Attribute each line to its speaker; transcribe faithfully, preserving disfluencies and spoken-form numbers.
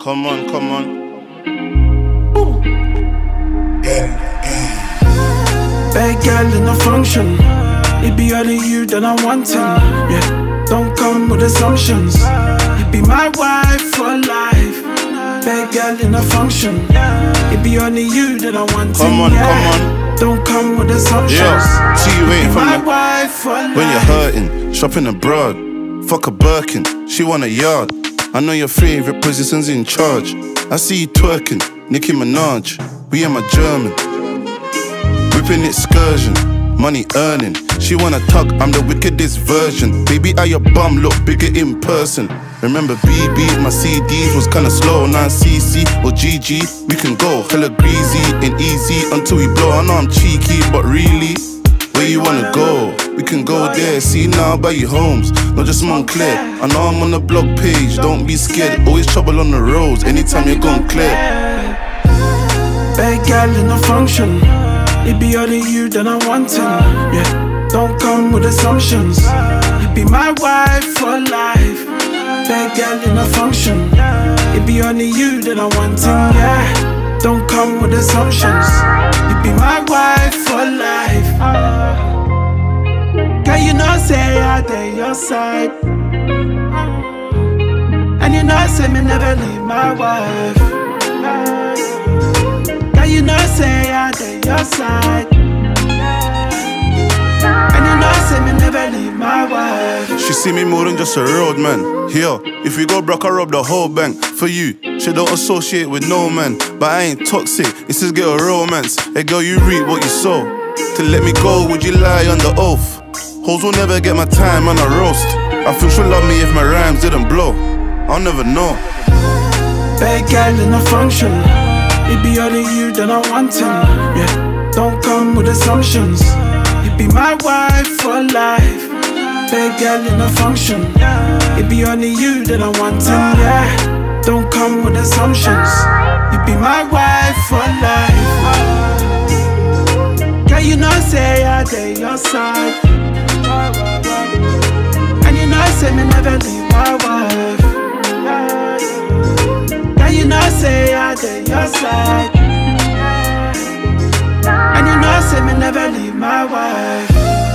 Speaker 1: Come on, come on.
Speaker 2: Bad girl in a function. It be only you that I'm wanting. Yeah, don't come with assumptions. You be my wife for life. Bad girl in a function. It be only you that I'm wanting.
Speaker 1: Come on,
Speaker 2: yeah.
Speaker 1: come on.
Speaker 2: Don't come with assumptions.
Speaker 1: Yeah, see you waiting for
Speaker 2: my
Speaker 1: me.
Speaker 2: wife for life.
Speaker 1: When you're hurting, shopping abroad. Fuck a Birkin, she want a yard. I know your favorite position's in charge. I see you twerking, Nicki Minaj. We am a German. Whipping excursion, money earning. She wanna talk, I'm the wickedest version. Baby, how your bum look bigger in person. Remember B B, my C Ds was kinda slow. Now C C or G G, we can go hella greasy and easy until we blow. I know I'm cheeky, but really, where you wanna go? We can go there, see now by your homes, not just Montclair. I know I'm on the blog page, don't be scared. Always trouble on the roads, anytime you're gone clear.
Speaker 2: Bad girl in a function. It be only you that I'm wanting. Yeah, don't come with assumptions. You be my wife for life. Bad girl in a function. It be only you that I'm wanting. Yeah, don't come with assumptions. You be my wife for life. Girl, you know say I dey your side, and you know say me never leave my wife. Girl, you know say I dey your side, and you know say me never leave my wife.
Speaker 1: She see me more than just a road man. Here, if we go broke, I rob the whole bank. For you, she don't associate with no man. But I ain't toxic, this is get a romance. Hey girl, you reap what you sow. To let me go, would you lie on the oath? Hoes will never get my time on a roast. I feel she'll love me if my rhymes didn't blow. I'll never know.
Speaker 2: Bad girl in a function. It be only you that I'm wanting. Yeah, don't come with assumptions. You be my wife for life. Bad girl in a function. It be only you that I'm wanting. Yeah, don't come with assumptions. You be my wife for life. Girl, you know say I dey your side, and you know say me never leave my wife. Girl, you know say I dey your side, and you know say me never leave my wife.